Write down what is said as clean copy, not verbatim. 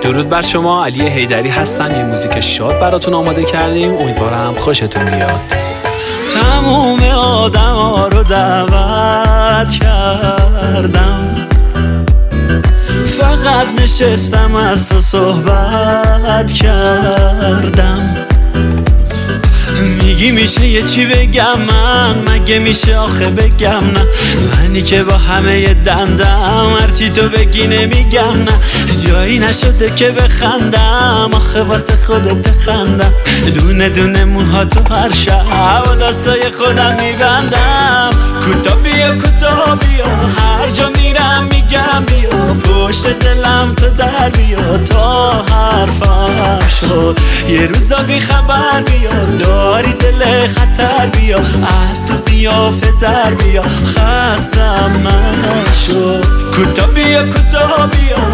درود بر شما، علی حیدری هستم. یه موزیک شاد براتون آماده کردیم، امیدوارم خوشتون بیاد. تموم آدم ها رو دعوت کردم، فقط نشستم از تو صحبت کردم. میگی میشه یه چی بگم من، مگه میشه آخه بگم نه؟ منی که با همه دندم هرچی تو بگی نمیگم نه. جایی نشده که بخندم، آخه واسه خودت خندم. دونه دونه موها تو هر شب و دستای خودم میبندم. کوتا بیا هر جا میرم میگم بیا، پشت دلم تو در بیا تا حرفم شد. یه روزا بی خبر بیا، داری دل خطر بیا، از تو قیافه در بیا، خستم نشو. کوتا بیا